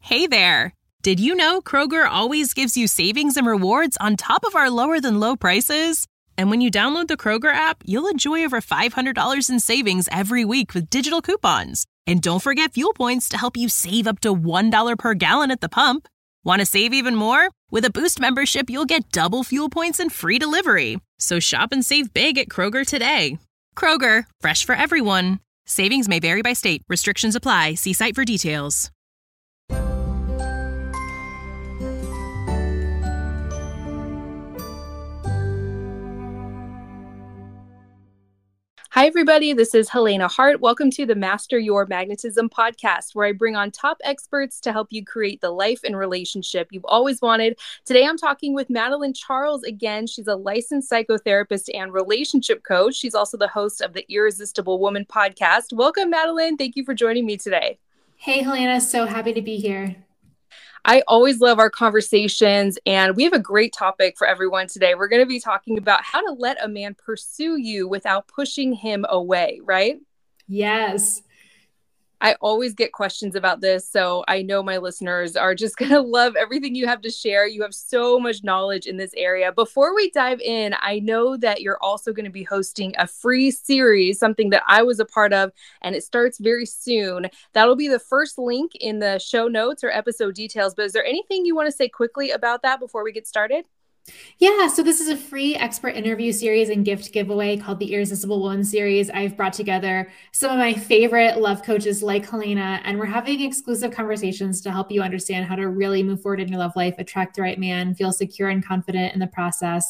Hey there! Did you know Kroger always gives you savings and rewards on top of our lower than low prices? And when you download the Kroger app, you'll enjoy over $500 in savings every week with digital coupons. And don't forget fuel points to help you save up to $1 per gallon at the pump. Want to save even more? With a Boost membership, you'll get double fuel points and free delivery. So shop and save big at Kroger today. Kroger, fresh for everyone. Savings may vary by state. Restrictions apply. See site for details. Hi, everybody. This is Helena Hart. Welcome to the Master Your Magnetism podcast, where I bring on top experts to help you create the life and relationship you've always wanted. Today, I'm talking with Madeline Charles again. She's a licensed psychotherapist and relationship coach. She's also the host of the Irresistible Woman podcast. Welcome, Madeline. Thank you for joining me today. Hey, Helena. So happy to be here. I always love our conversations, and we have a great topic for everyone today. We're going to be talking about how to let a man pursue you without pushing him away, right? Yes. I always get questions about this, so I know my listeners are just going to love everything you have to share. You have so much knowledge in this area. Before we dive in, I know that you're also going to be hosting a free series, something that I was a part of, and it starts very soon. That'll be the first link in the show notes or episode details, but is there anything you want to say quickly about that before we get started? Yeah, so this is a free expert interview series and gift giveaway called the Irresistible Woman series. I've brought together some of my favorite love coaches like Helena, and we're having exclusive conversations to help you understand how to really move forward in your love life, attract the right man, feel secure and confident in the process.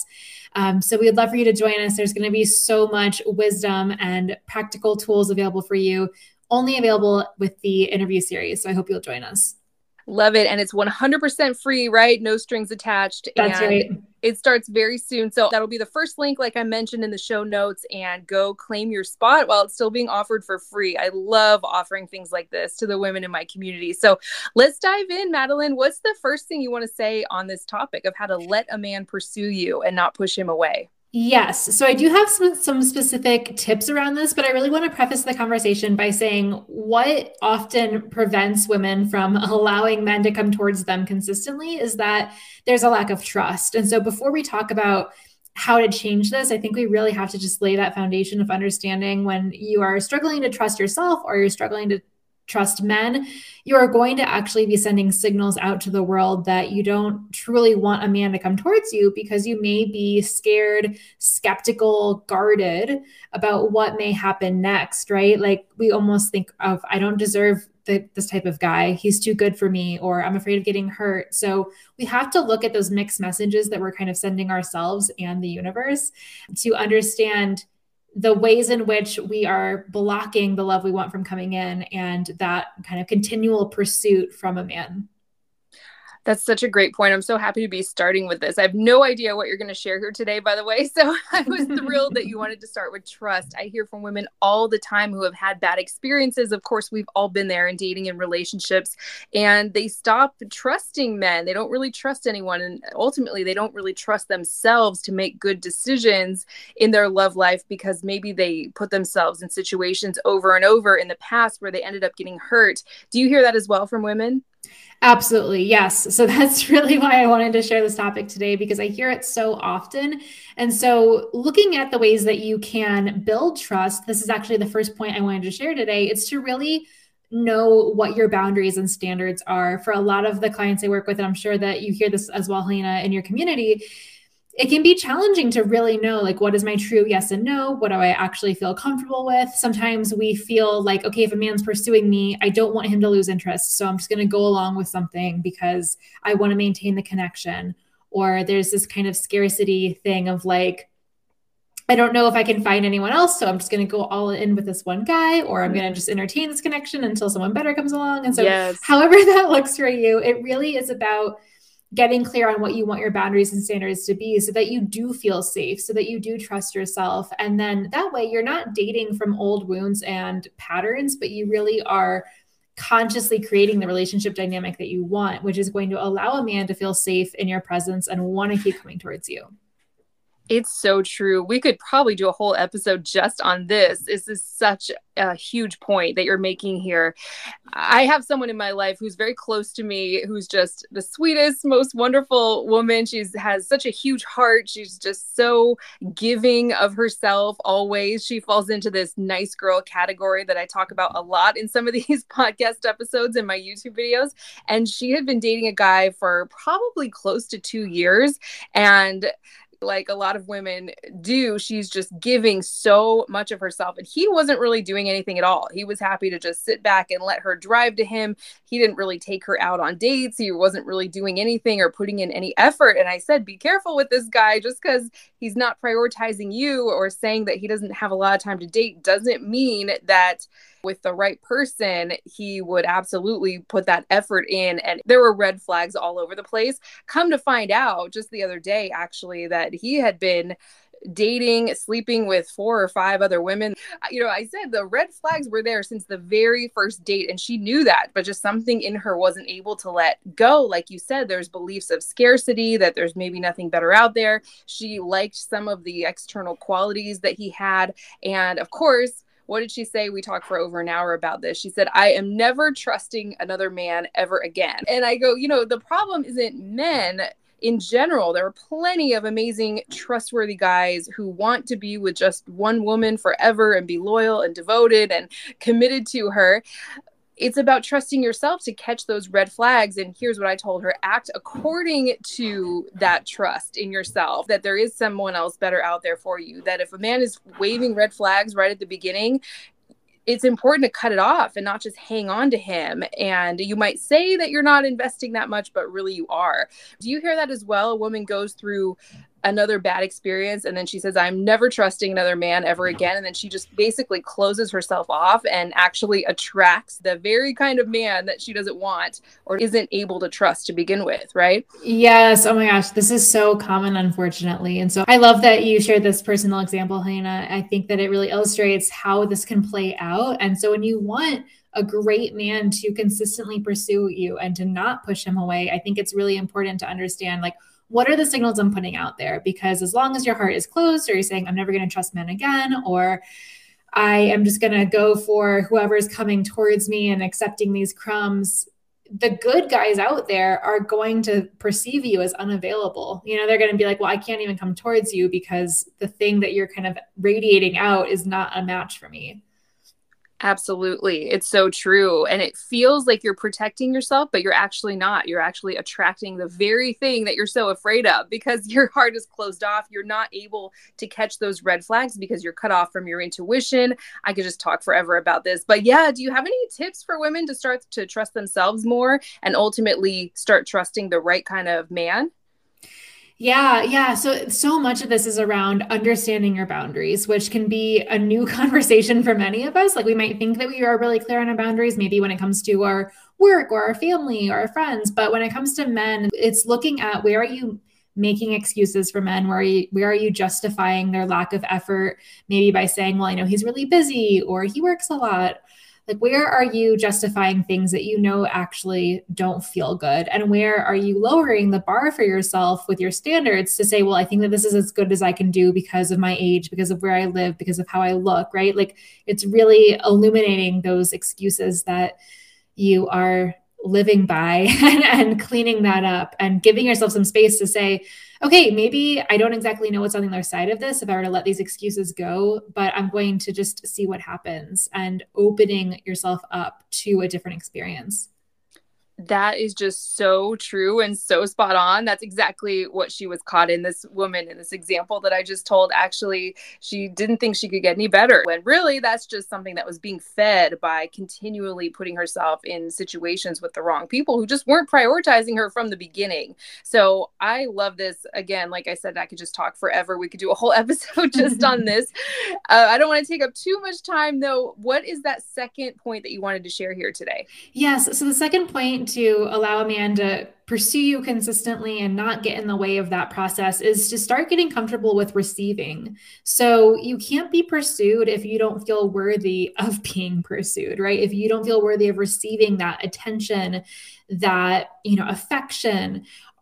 So we'd love for you to join us. There's going to be so much wisdom and practical tools available for you, only available with the interview series. So I hope you'll join us. Love it. And it's 100% free, right? No strings attached. That's right. It starts very soon. So that'll be the first link, like I mentioned in the show notes, and go claim your spot while it's still being offered for free. I love offering things like this to the women in my community. So let's dive in, Madeline. What's the first thing you want to say on this topic of how to let a man pursue you and not push him away? Yes. So I do have some specific tips around this, but I really want to preface the conversation by saying what often prevents women from allowing men to come towards them consistently is that there's a lack of trust. And so before we talk about how to change this, I think we really have to just lay that foundation of understanding when you are struggling to trust yourself or you're struggling to trust men, you are going to actually be sending signals out to the world that you don't truly want a man to come towards you because you may be scared, skeptical, guarded about what may happen next, right? Like we almost think of, I don't deserve this type of guy. He's too good for me, or I'm afraid of getting hurt. So we have to look at those mixed messages that we're kind of sending ourselves and the universe to understand the ways in which we are blocking the love we want from coming in and that kind of continual pursuit from a man. That's such a great point. I'm so happy to be starting with this. I have no idea what you're going to share here today, by the way. So I was thrilled that you wanted to start with trust. I hear from women all the time who have had bad experiences. Of course, we've all been there in dating and relationships, and they stop trusting men. They don't really trust anyone. And ultimately, they don't really trust themselves to make good decisions in their love life because maybe they put themselves in situations over and over in the past where they ended up getting hurt. Do you hear that as well from women? Absolutely. Yes. So that's really why I wanted to share this topic today, because I hear it so often. And so looking at the ways that you can build trust, this is actually the first point I wanted to share today. It's to really know what your boundaries and standards are. For a lot of the clients I work with, and I'm sure that you hear this as well, Helena, in your community, it can be challenging to really know, like, what is my true yes and no? What do I actually feel comfortable with? Sometimes we feel like, okay, if a man's pursuing me, I don't want him to lose interest. So I'm just going to go along with something because I want to maintain the connection. Or there's this kind of scarcity thing of like, I don't know if I can find anyone else. So I'm just going to go all in with this one guy, or I'm going to just entertain this connection until someone better comes along. And so however that looks for you, it really is about getting clear on what you want your boundaries and standards to be so that you do feel safe, so that you do trust yourself. And then that way you're not dating from old wounds and patterns, but you really are consciously creating the relationship dynamic that you want, which is going to allow a man to feel safe in your presence and want to keep coming towards you. It's so true. We could probably do a whole episode just on this. This is such a huge point that you're making here. I have someone in my life who's very close to me, who's just the sweetest, most wonderful woman. She's has such a huge heart. She's just so giving of herself always. She falls into this nice girl category that I talk about a lot in some of these podcast episodes and my YouTube videos. And she had been dating a guy for probably close to 2 years. And like a lot of women do, she's just giving so much of herself. And he wasn't really doing anything at all. He was happy to just sit back and let her drive to him. He didn't really take her out on dates. He wasn't really doing anything or putting in any effort. And I said, be careful with this guy. Just because he's not prioritizing you or saying that he doesn't have a lot of time to date doesn't mean that with the right person, he would absolutely put that effort in. And there were red flags all over the place. Come to find out just the other day, actually, that he had been dating, sleeping with 4 or 5 other women. You know, I said the red flags were there since the very first date, and she knew that, but just something in her wasn't able to let go. Like you said, there's beliefs of scarcity, that there's maybe nothing better out there. She liked some of the external qualities that he had. And of course, what did she say? We talked for over an hour about this. She said, I am never trusting another man ever again. And I go, you know, the problem isn't men in general. There are plenty of amazing, trustworthy guys who want to be with just one woman forever and be loyal and devoted and committed to her. It's about trusting yourself to catch those red flags. And here's what I told her: act according to that trust in yourself, that there is someone else better out there for you. That if a man is waving red flags right at the beginning, it's important to cut it off and not just hang on to him. And you might say that you're not investing that much, but really you are. Do you hear that as well? A woman goes through another bad experience and then she says, I'm never trusting another man ever again. And then she just basically closes herself off and actually attracts the very kind of man that she doesn't want or isn't able to trust to begin with, right? Yes. Oh my gosh. This is so common, unfortunately. And so I love that you shared this personal example, Helena. I think that it really illustrates how this can play out. And so when you want a great man to consistently pursue you and to not push him away, I think it's really important to understand, like, what are the signals I'm putting out there? Because as long as your heart is closed, or you're saying, I'm never going to trust men again, or I am just going to go for whoever's coming towards me and accepting these crumbs, the good guys out there are going to perceive you as unavailable. You know, they're going to be like, well, I can't even come towards you because the thing that you're kind of radiating out is not a match for me. Absolutely. It's so true. And it feels like you're protecting yourself, but you're actually not. You're actually attracting the very thing that you're so afraid of because your heart is closed off. You're not able to catch those red flags because you're cut off from your intuition. I could just talk forever about this. But yeah, do you have any tips for women to start to trust themselves more and ultimately start trusting the right kind of man? Yeah. So much of this is around understanding your boundaries, which can be a new conversation for many of us. Like, we might think that we are really clear on our boundaries, maybe when it comes to our work or our family or our friends. But when it comes to men, it's looking at, where are you making excuses for men? Where are you justifying their lack of effort? Maybe by saying, well, I know he's really busy or he works a lot. Like, where are you justifying things that you know actually don't feel good? And where are you lowering the bar for yourself with your standards to say, well, I think that this is as good as I can do because of my age, because of where I live, because of how I look, right? Like, it's really illuminating those excuses that you are living by and cleaning that up and giving yourself some space to say, okay, maybe I don't exactly know what's on the other side of this if I were to let these excuses go, but I'm going to just see what happens, and opening yourself up to a different experience. That is just so true and so spot on. That's exactly what she was caught in. This woman in this example that I just told, actually, she didn't think she could get any better. When really that's just something that was being fed by continually putting herself in situations with the wrong people who just weren't prioritizing her from the beginning. So I love this. Again, like I said, I could just talk forever. We could do a whole episode just on this. I don't want to take up too much time though. What is that second point that you wanted to share here today? Yes. So the second point to allow a man to pursue you consistently and not get in the way of that process is to start getting comfortable with receiving. So you can't be pursued if you don't feel worthy of being pursued, right? If you don't feel worthy of receiving that attention, that, affection,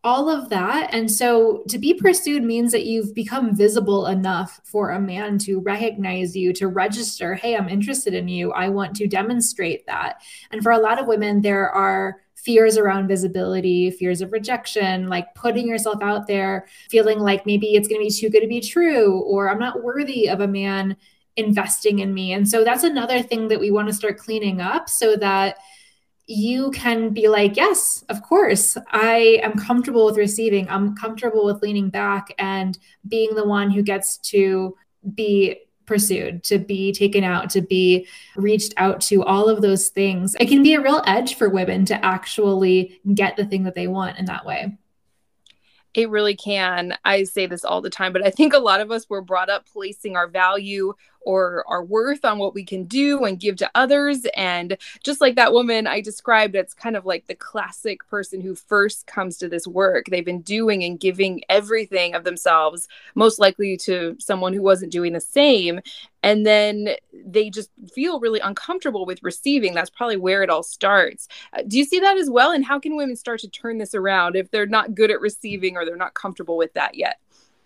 all of that. And so to be pursued means that you've become visible enough for a man to recognize you, to register, hey, I'm interested in you. I want to demonstrate that. And for a lot of women, there are fears around visibility, fears of rejection, like putting yourself out there, feeling like maybe it's going to be too good to be true, or I'm not worthy of a man investing in me. And so that's another thing that we want to start cleaning up so that you can be like, yes, of course, I am comfortable with receiving. I'm comfortable with leaning back and being the one who gets to be pursued, to be taken out, to be reached out to, all of those things. It can be a real edge for women to actually get the thing that they want in that way. It really can. I say this all the time, but I think a lot of us were brought up placing our value or our worth on what we can do and give to others. And just like that woman I described, it's kind of like the classic person who first comes to this work. They've been doing and giving everything of themselves, most likely to someone who wasn't doing the same. And then they just feel really uncomfortable with receiving. That's probably where it all starts. Do you see that as well? And how can women start to turn this around if they're not good at receiving or they're not comfortable with that yet?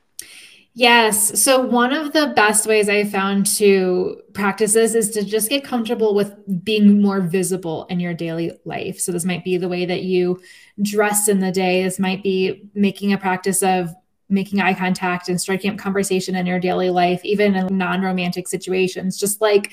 Yes. So one of the best ways I found to practice this is to just get comfortable with being more visible in your daily life. So this might be the way that you dress in the day. This might be making a practice of making eye contact and striking up conversation in your daily life, even in non-romantic situations, just like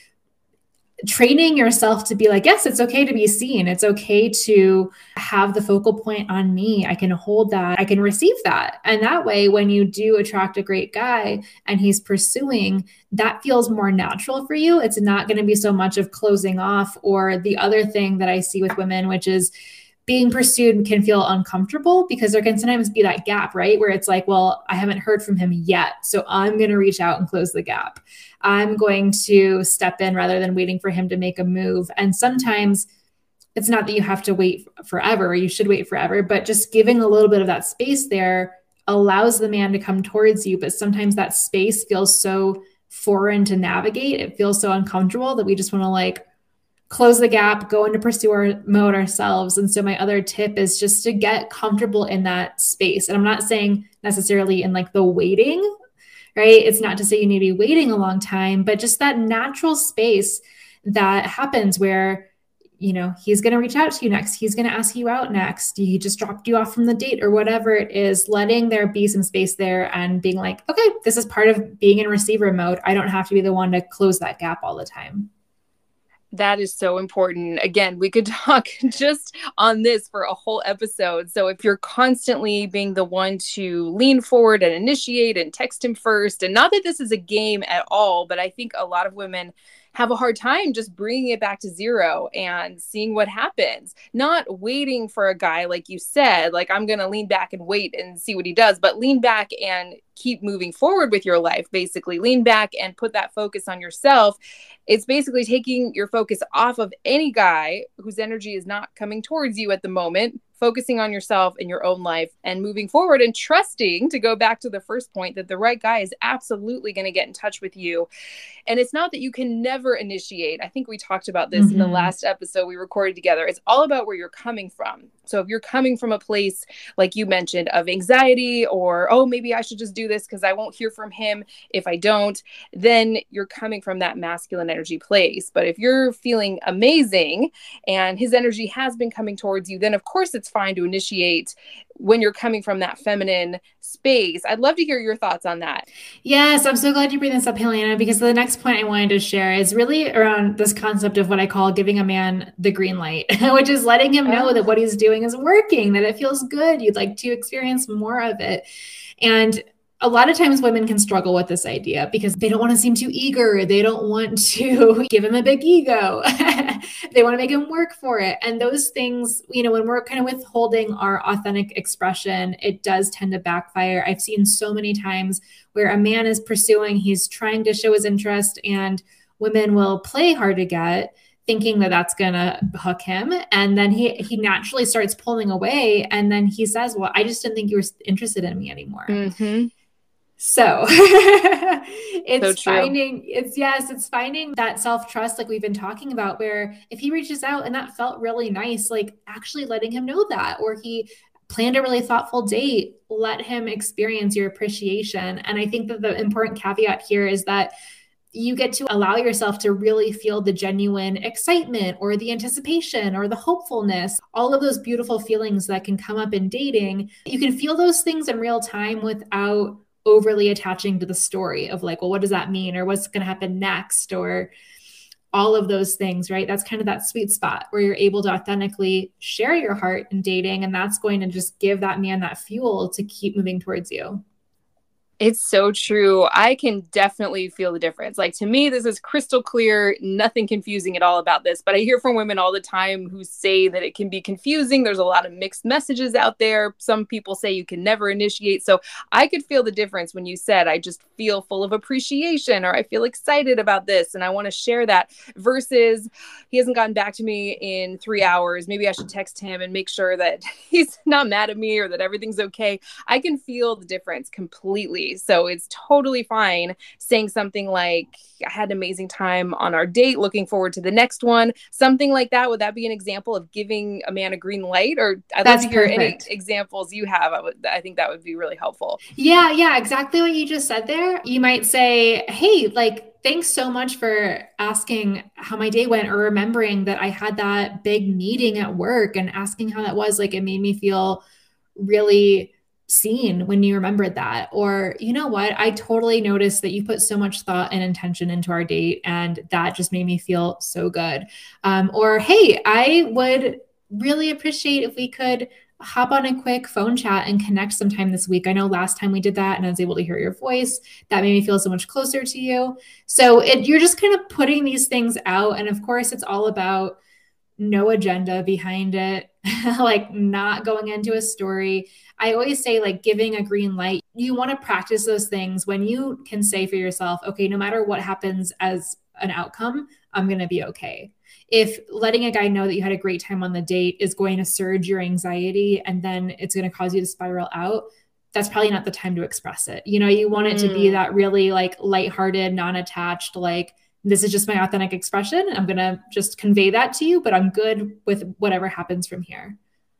training yourself to be like, yes, it's okay to be seen. It's okay to have the focal point on me. I can hold that. I can receive that. And that way, when you do attract a great guy and he's pursuing, that feels more natural for you. It's not going to be so much of closing off, or the other thing that I see with women, which is being pursued can feel uncomfortable because there can sometimes be that gap, right? Where it's like, well, I haven't heard from him yet, so I'm going to reach out and close the gap. I'm going to step in rather than waiting for him to make a move. And sometimes it's not that you have to wait forever, or you should wait forever, but just giving a little bit of that space there allows the man to come towards you. But sometimes that space feels so foreign to navigate. It feels so uncomfortable that we just want to like close the gap, go into pursuer mode ourselves. And so my other tip is just to get comfortable in that space. And I'm not saying necessarily in like the waiting, right? It's not to say you need to be waiting a long time, but just that natural space that happens where, you know, he's going to reach out to you next. He's going to ask you out next. He just dropped you off from the date or whatever it is, letting there be some space there and being like, okay, this is part of being in receiver mode. I don't have to be the one to close that gap all the time. That is so important. Again, we could talk just on this for a whole episode. So if you're constantly being the one to lean forward and initiate and text him first, and not that this is a game at all, but I think a lot of women have a hard time just bringing it back to zero and seeing what happens, not waiting for a guy, like you said, like I'm going to lean back and wait and see what he does, but lean back and keep moving forward with your life. Basically lean back and put that focus on yourself. It's basically taking your focus off of any guy whose energy is not coming towards you at the moment, focusing on yourself and your own life and moving forward and trusting, to go back to the first point, that the right guy is absolutely going to get in touch with you. And it's not that you can never initiate. I think we talked about this in the last episode we recorded together. It's all about where you're coming from. So if you're coming from a place, like you mentioned, of anxiety, or, oh, maybe I should just do this because I won't hear from him if I don't, then you're coming from that masculine energy place. But if you're feeling amazing and his energy has been coming towards you, then of course it's fine to initiate when you're coming from that feminine space. I'd love to hear your thoughts on that. Yes, I'm so glad you bring this up, Helena, because the next point I wanted to share is really around this concept of what I call giving a man the green light, which is letting him know that what he's doing is working, that it feels good. You'd like to experience more of it. And a lot of times women can struggle with this idea because they don't want to seem too eager. They don't want to give him a big ego. They want to make him work for it. And those things, you know, when we're kind of withholding our authentic expression, it does tend to backfire. I've seen so many times where a man is pursuing, he's trying to show his interest, and women will play hard to get, thinking that that's going to hook him. And then he naturally starts pulling away. And then he says, well, I just didn't think you were interested in me anymore. Mm-hmm. So it's finding that self-trust, like we've been talking about, where if he reaches out and that felt really nice, like actually letting him know that, or he planned a really thoughtful date, let him experience your appreciation. And I think that the important caveat here is that you get to allow yourself to really feel the genuine excitement or the anticipation or the hopefulness, all of those beautiful feelings that can come up in dating. You can feel those things in real time without overly attaching to the story of like, well, what does that mean? Or what's going to happen next? Or all of those things, right? That's kind of that sweet spot where you're able to authentically share your heart in dating. And that's going to just give that man that fuel to keep moving towards you. It's so true. I can definitely feel the difference. Like, to me, this is crystal clear, nothing confusing at all about this. But I hear from women all the time who say that it can be confusing. There's a lot of mixed messages out there. Some people say you can never initiate. So I could feel the difference when you said, I just feel full of appreciation, or I feel excited about this and I want to share that, versus he hasn't gotten back to me in 3 hours. Maybe I should text him and make sure that he's not mad at me or that everything's okay. I can feel the difference completely. So it's totally fine saying something like, I had an amazing time on our date, looking forward to the next one, something like that. Would that be an example of giving a man a green light? Or I'd love to hear any examples you have. I think that would be really helpful. Yeah, exactly what you just said there. You might say, hey, like, thanks so much for asking how my day went, or remembering that I had that big meeting at work and asking how that was. Like, it made me feel really seen when you remembered that. Or, you know what, I totally noticed that you put so much thought and intention into our date, and that just made me feel so good. Or, hey, I would really appreciate if we could hop on a quick phone chat and connect sometime this week. I know last time we did that and I was able to hear your voice. That made me feel so much closer to you. So you're just kind of putting these things out. And of course, it's all about no agenda behind it, like not going into a story. I always say, like, giving a green light, you want to practice those things when you can say for yourself, okay, no matter what happens as an outcome, I'm going to be okay. If letting a guy know that you had a great time on the date is going to surge your anxiety and then it's going to cause you to spiral out, that's probably not the time to express it. You know, you want it to be that really like lighthearted, non-attached, like, this is just my authentic expression. I'm going to just convey that to you, but I'm good with whatever happens from here.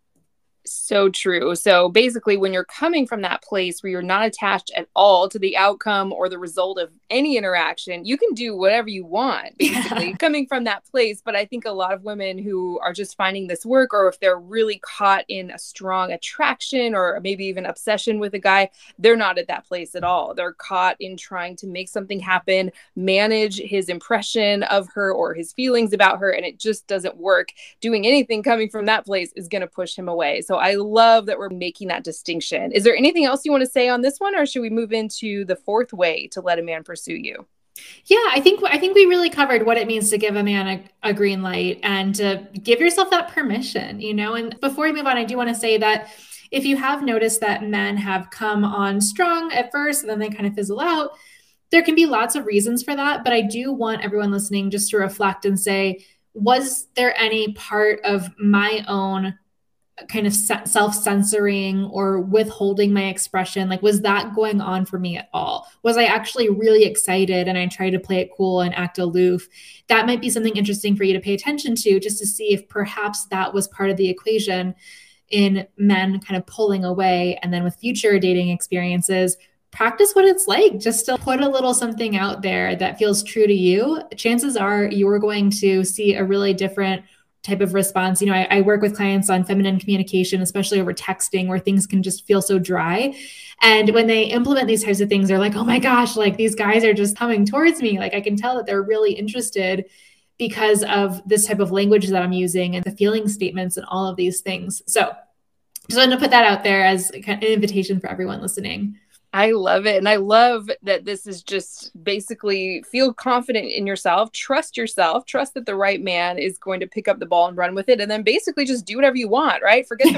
So true. So basically, when you're coming from that place where you're not attached at all to the outcome or the result of any interaction, you can do whatever you want, basically, coming from that place. But I think a lot of women who are just finding this work, or if they're really caught in a strong attraction or maybe even obsession with a guy, they're not at that place at all. They're caught in trying to make something happen, manage his impression of her or his feelings about her, and it just doesn't work. Doing anything coming from that place is going to push him away. So I love that we're making that distinction. Is there anything else you want to say on this one, or should we move into the fourth way to let a man pursue you? Yeah, I think we really covered what it means to give a man a green light and to give yourself that permission, you know. And before we move on, I do want to say that if you have noticed that men have come on strong at first and then they kind of fizzle out, there can be lots of reasons for that. But I do want everyone listening just to reflect and say, was there any part of my own kind of self-censoring or withholding my expression? Like, was that going on for me at all? Was I actually really excited and I tried to play it cool and act aloof? That might be something interesting for you to pay attention to, just to see if perhaps that was part of the equation in men kind of pulling away. And then with future dating experiences, practice what it's like just to put a little something out there that feels true to you. Chances are you're going to see a really different type of response. You know, I work with clients on feminine communication, especially over texting, where things can just feel so dry. And when they implement these types of things, they're like, oh my gosh, like these guys are just coming towards me. Like I can tell that they're really interested because of this type of language that I'm using and the feeling statements and all of these things. So just wanted to put that out there as an invitation for everyone listening. I love it. And I love that this is just basically feel confident in yourself, trust that the right man is going to pick up the ball and run with it. And then basically just do whatever you want, right? Forget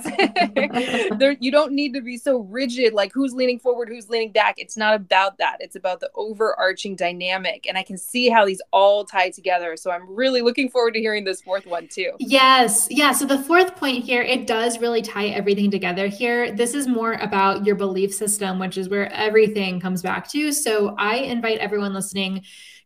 the rules. You don't need to be so rigid, like who's leaning forward, who's leaning back. It's not about that. It's about the overarching dynamic. And I can see how these all tie together. So I'm really looking forward to hearing this fourth one too. Yes. Yeah. So the fourth point here, it does really tie everything together here. This is more about your belief system, which is where everything comes back to. So I invite everyone listening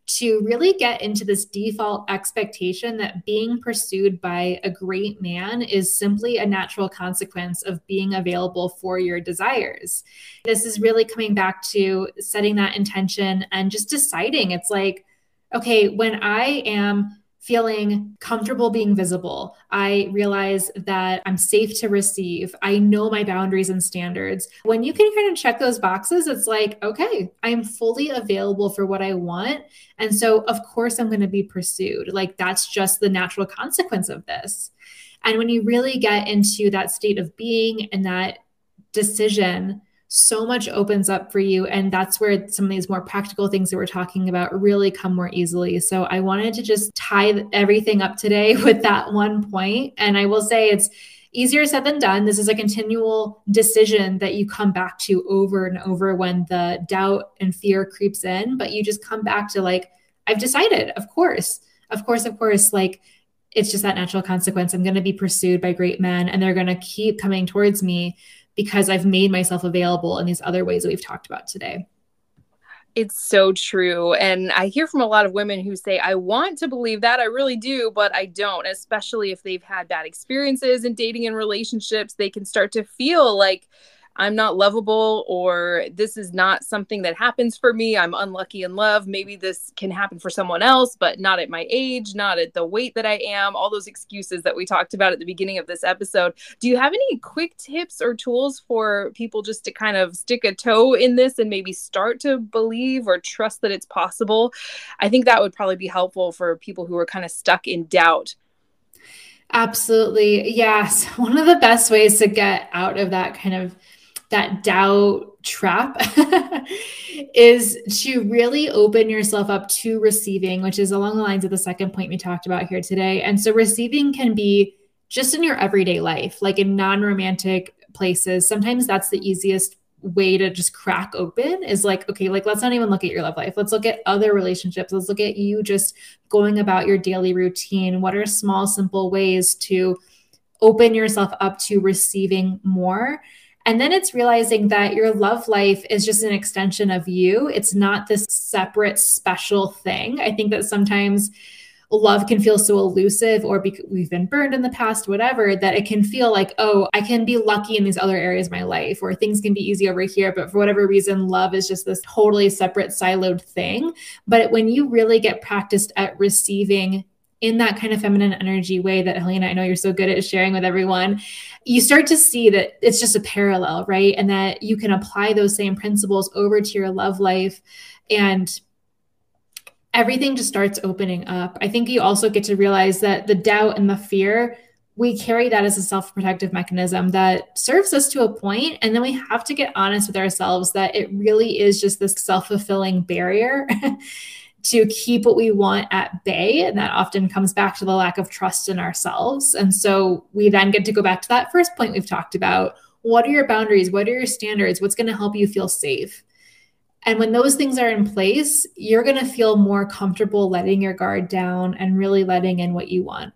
to really get into this default expectation that being pursued by a great man is simply a natural consequence of being available for your desires. This is really coming back to setting that intention and just deciding. It's like, okay, when I am feeling comfortable being visible, I realize that I'm safe to receive. I know my boundaries and standards. When you can kind of check those boxes, it's like, okay, I'm fully available for what I want. And so of course I'm going to be pursued. Like that's just the natural consequence of this. And when you really get into that state of being and that decision, so much opens up for you. And that's where some of these more practical things that we're talking about really come more easily. So I wanted to just tie everything up today with that one point. And I will say it's easier said than done. This is a continual decision that you come back to over and over when the doubt and fear creeps in, but you just come back to like, I've decided, of course, like it's just that natural consequence. I'm going to be pursued by great men and they're going to keep coming towards me because I've made myself available in these other ways that we've talked about today. It's so true. And I hear from a lot of women who say, I want to believe that, I really do, but I don't, especially if they've had bad experiences in dating and relationships. They can start to feel like I'm not lovable, or this is not something that happens for me. I'm unlucky in love. Maybe this can happen for someone else, but not at my age, not at the weight that I am, all those excuses that we talked about at the beginning of this episode. Do you have any quick tips or tools for people just to kind of stick a toe in this and maybe start to believe or trust that it's possible? I think that would probably be helpful for people who are kind of stuck in doubt. Absolutely. Yes. One of the best ways to get out of that kind of that doubt trap is to really open yourself up to receiving, which is along the lines of the second point we talked about here today. And so receiving can be just in your everyday life, like in non-romantic places. Sometimes that's the easiest way to just crack open is like, okay, like let's not even look at your love life. Let's look at other relationships. Let's look at you just going about your daily routine. What are small, simple ways to open yourself up to receiving more? And then it's realizing that your love life is just an extension of you. It's not this separate, special thing. I think that sometimes love can feel so elusive, or because we've been burned in the past, whatever, that it can feel like, oh, I can be lucky in these other areas of my life, or things can be easy over here. But for whatever reason, love is just this totally separate, siloed thing. But when you really get practiced at receiving in that kind of feminine energy way that Helena, I know you're so good at sharing with everyone, you start to see that it's just a parallel, right? And that you can apply those same principles over to your love life, and everything just starts opening up. I think you also get to realize that the doubt and the fear, we carry that as a self-protective mechanism that serves us to a point. And then we have to get honest with ourselves that it really is just this self-fulfilling barrier to keep what we want at bay. And that often comes back to the lack of trust in ourselves. And so we then get to go back to that first point we've talked about. What are your boundaries? What are your standards? What's going to help you feel safe? And when those things are in place, you're going to feel more comfortable letting your guard down and really letting in what you want.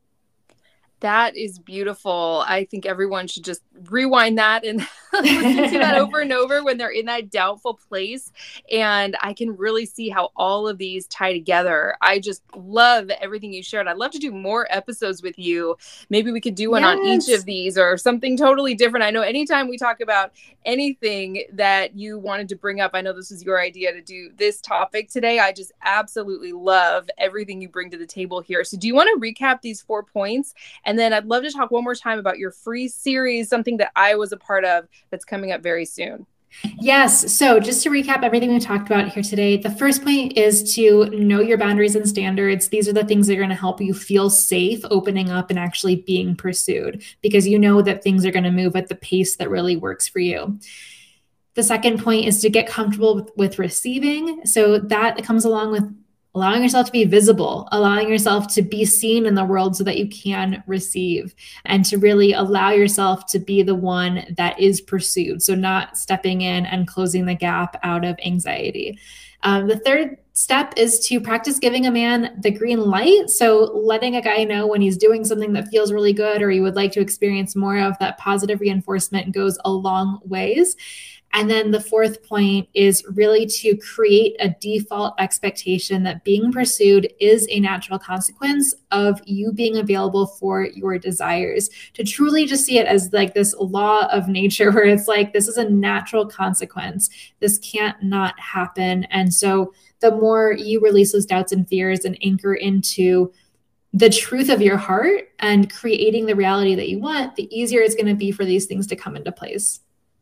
That is beautiful. I think everyone should just rewind that and listen to that over and over when they're in that doubtful place. And I can really see how all of these tie together. I just love everything you shared. I'd love to do more episodes with you. Maybe we could do one on each of these or something totally different. I know anytime we talk about anything that you wanted to bring up, I know this was your idea to do this topic today. I just absolutely love everything you bring to the table here. So do you want to recap these 4 points? And then I'd love to talk one more time about your free series, something that I was a part of that's coming up very soon. Yes. So just to recap everything we talked about here today, the first point is to know your boundaries and standards. These are the things that are going to help you feel safe opening up and actually being pursued, because you know that things are going to move at the pace that really works for you. The second point is to get comfortable with receiving. So that comes along with allowing yourself to be visible, allowing yourself to be seen in the world so that you can receive, and to really allow yourself to be the one that is pursued. So not stepping in and closing the gap out of anxiety. The third step is to practice giving a man the green light. So letting a guy know when he's doing something that feels really good or you would like to experience more of. That positive reinforcement goes a long ways. And then the fourth point is really to create a default expectation that being pursued is a natural consequence of you being available for your desires. To truly just see it as like this law of nature where it's like, this is a natural consequence. This can't not happen. And so the more you release those doubts and fears and anchor into the truth of your heart and creating the reality that you want, the easier it's going to be for these things to come into place.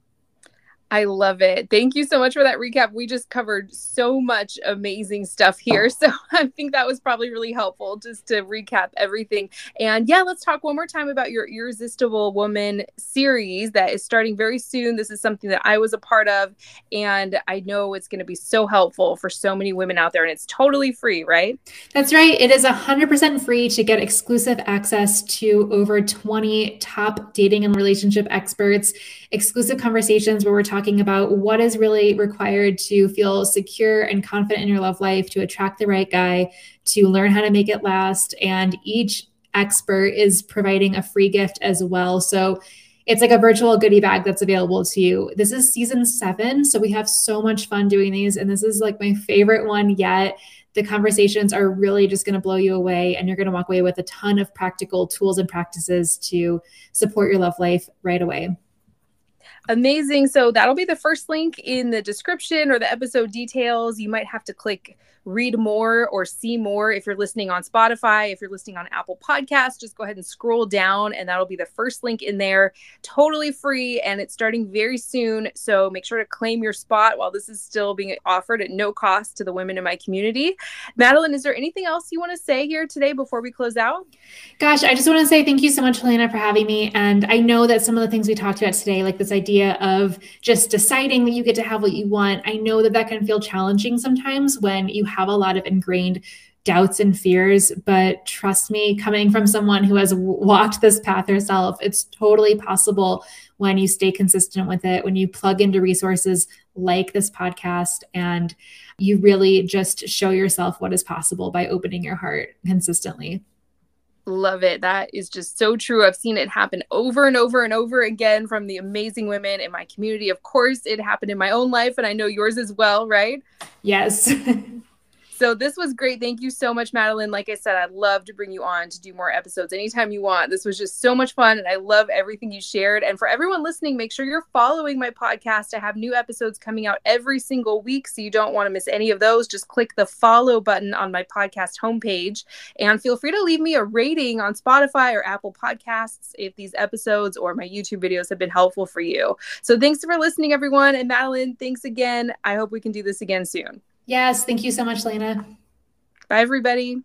I love it. Thank you so much for that recap. We just covered so much amazing stuff here. So I think that was probably really helpful just to recap everything. And yeah, let's talk one more time about your Irresistible Woman series that is starting very soon. This is something that I was a part of, and I know it's going to be so helpful for so many women out there, and it's totally free, right? That's right. It is 100% free to get exclusive access to over 20 top dating and relationship experts, exclusive conversations where we're talking about what is really required to feel secure and confident in your love life, to attract the right guy, to learn how to make it last. And each expert is providing a free gift as well. So it's like a virtual goodie bag that's available to you. This is season 7. So we have so much fun doing these. And this is like my favorite one yet. The conversations are really just going to blow you away, and you're going to walk away with a ton of practical tools and practices to support your love life right away. Amazing. So that'll be the first link in the description or the episode details. You might have to click read more or see more if you're listening on Spotify. If you're listening on Apple Podcasts, just go ahead and scroll down and that'll be the first link in there. Totally free, and it's starting very soon. So make sure to claim your spot while this is still being offered at no cost to the women in my community. Madeline, is there anything else you want to say here today before we close out? Gosh, I just want to say thank you so much, Helena, for having me. And I know that some of the things we talked about today, like this idea of just deciding that you get to have what you want, I know that that can feel challenging sometimes when you have a lot of ingrained doubts and fears, but trust me, coming from someone who has walked this path herself, it's totally possible when you stay consistent with it, when you plug into resources like this podcast, and you really just show yourself what is possible by opening your heart consistently. Love it. That is just so true. I've seen it happen over and over and over again from the amazing women in my community. Of course, it happened in my own life, and I know yours as well, right? Yes. So this was great. Thank you so much, Madeline. Like I said, I'd love to bring you on to do more episodes anytime you want. This was just so much fun, and I love everything you shared. And for everyone listening, make sure you're following my podcast. I have new episodes coming out every single week, so you don't want to miss any of those. Just click the follow button on my podcast homepage, and feel free to leave me a rating on Spotify or Apple Podcasts if these episodes or my YouTube videos have been helpful for you. So thanks for listening, everyone. And Madeline, thanks again. I hope we can do this again soon. Yes. Thank you so much, Lena. Bye, everybody.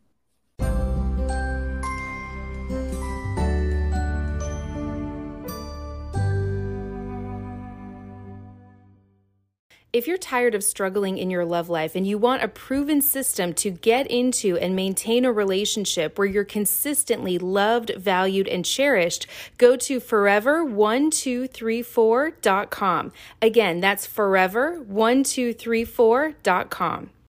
If you're tired of struggling in your love life and you want a proven system to get into and maintain a relationship where you're consistently loved, valued, and cherished, go to forever1234.com. Again, that's forever1234.com.